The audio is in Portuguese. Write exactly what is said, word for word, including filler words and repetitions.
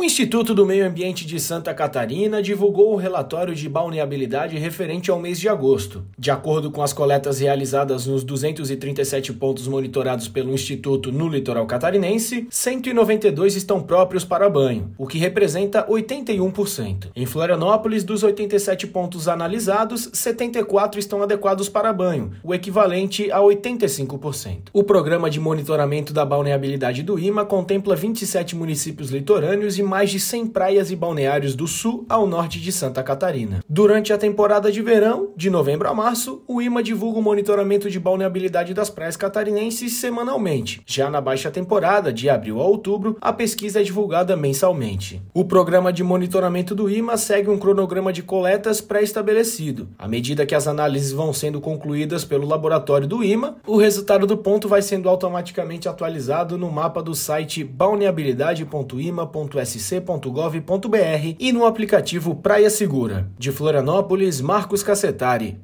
Instituto do Meio Ambiente de Santa Catarina divulgou o relatório de balneabilidade referente ao mês de agosto. De acordo com as coletas realizadas nos duzentos e trinta e sete pontos monitorados pelo Instituto no litoral catarinense, cento e noventa e dois estão próprios para banho, o que representa oitenta e um por cento. Em Florianópolis, dos oitenta e sete pontos analisados, setenta e quatro estão adequados para banho, o equivalente a oitenta e cinco por cento. O programa de monitoramento da balneabilidade do I M A contempla vinte e sete municípios litorâneos e mais de cem praias e balneários do sul ao norte de Santa Catarina. Durante a temporada de verão, de novembro a março, o I M A divulga o monitoramento de balneabilidade das praias catarinenses semanalmente. Já na baixa temporada, de abril a outubro, a pesquisa é divulgada mensalmente. O programa de monitoramento do I M A segue um cronograma de coletas pré-estabelecido. À medida que as análises vão sendo concluídas pelo laboratório do I M A, o resultado do ponto vai sendo automaticamente atualizado no mapa do site balneabilidade ponto i m a ponto s c ponto gov ponto b r e no aplicativo Praia Segura. De Florianópolis, Marcos Cassetari.